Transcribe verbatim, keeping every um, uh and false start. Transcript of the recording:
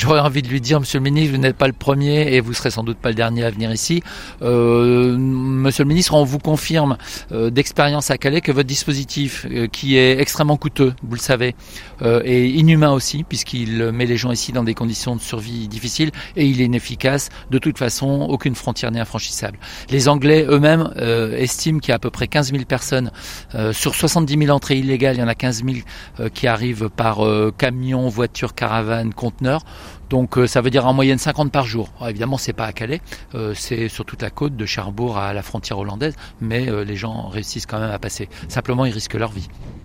j'aurais envie de lui dire, Monsieur le Ministre, vous n'êtes pas le premier et vous serez sans doute pas le dernier à venir ici. Euh, Monsieur le Ministre, on vous confirme euh, d'expérience à Calais que votre dispositif, euh, qui est extrêmement coûteux, vous le savez, euh, est inhumain aussi, puisqu'il met les gens ici dans des conditions de survie difficiles et il est inefficace. De toute façon, aucune frontière n'est infranchissable. Les Anglais eux-mêmes euh, estiment qu'il y a à peu près quinze mille personnes. Euh, sur soixante-dix mille entrées illégales, il y en a quinze mille euh, qui arrivent par euh, camion, voiture, caravane, conteneur. Donc euh, ça veut dire en moyenne cinquante par jour. Alors, évidemment, c'est pas à Calais, euh, c'est sur toute la côte de Cherbourg à la frontière hollandaise, mais euh, les gens réussissent quand même à passer. Simplement, ils risquent leur vie.